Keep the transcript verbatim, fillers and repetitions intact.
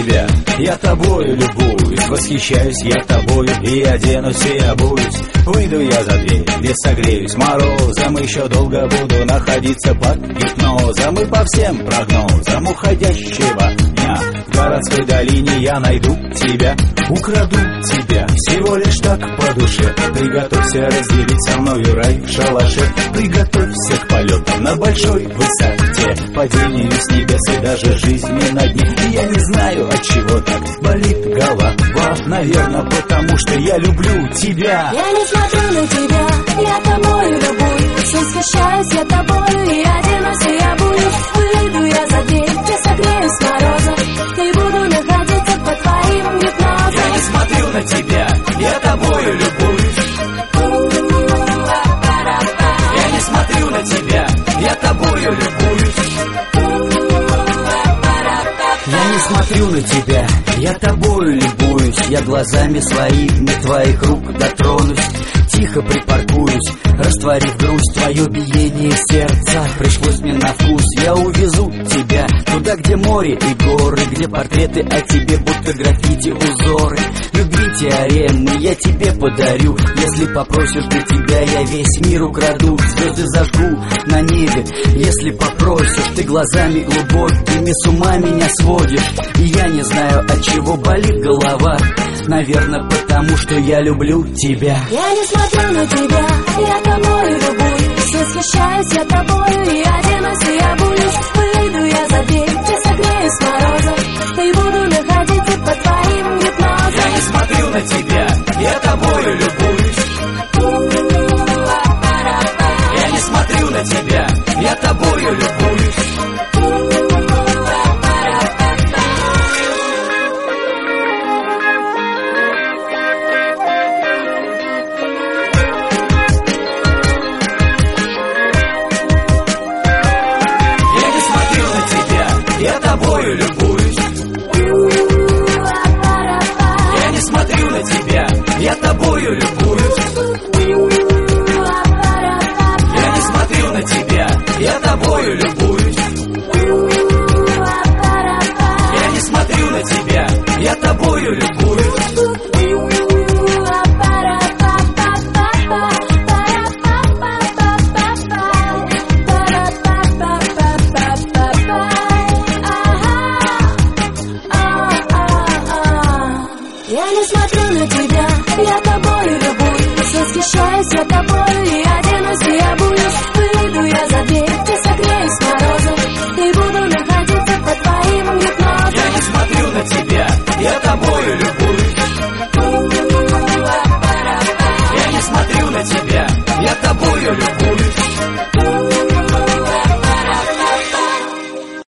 тебя, я тобою любуюсь, восхищаюсь я тобою и оденусь и обуюсь. Выйду я за дверь, где согреюсь морозом, еще долго буду находиться под гипнозом. И по всем прогнозам уходящего дня в городской долине я найду тебя, украду тебя, всего лишь так по душе. Приготовься разделить со мною рай в шалаше, приготовься к полетам на большой высоте, падению с небес и даже жизни на дне. И я не знаю, от чего так болит голова, наверное, потому что я люблю тебя. Я не смотрю на тебя, я тобою любуюсь, восхищаюсь я тобою и оденусь и обуюсь. Выйду я за дверь, где согреюсь морозом, и буду находиться под твоим гипнозом. Я не смотрю на тебя, я тобою любуюсь. Я не смотрю на тебя, я тобою любуюсь. Я не смотрю на тебя, я тобою любуюсь. Я глазами своими твоих рук дотронусь, тихо припаркуюсь, растворив грусть, твое биение сердца пришлось мне на вкус. Я увезу тебя туда, где море и горы, где портреты о тебе будто граффити узоры. Любви теоремы я тебе подарю, если попросишь для тебя, я весь мир украду. Звезды зажгу на небе, если попросишь. Ты глазами глубокими с ума меня сводишь, и я не знаю, от чего болит голова. Наверное, потому что я люблю тебя. Я не смотрю на тебя, я тобою любуюсь, восхищаюсь я тобою и оденусь и обуюсь. Выйду я за дверь, где согреюсь морозом, и буду находиться под твоим гипнозом. Я не смотрю на тебя, я тобою любуюсь. Я не смотрю на тебя, я тобою любуюсь. Я тобою любуюсь. Я не смотрю на тебя, я тобою любуюсь. Я не смотрю на тебя, я тобою любуюсь. Я не смотрю на тебя, я тобою любуюсь. Я не смотрю на тебя, я тобою любуюсь, восхищаюсь я тобою и оденусь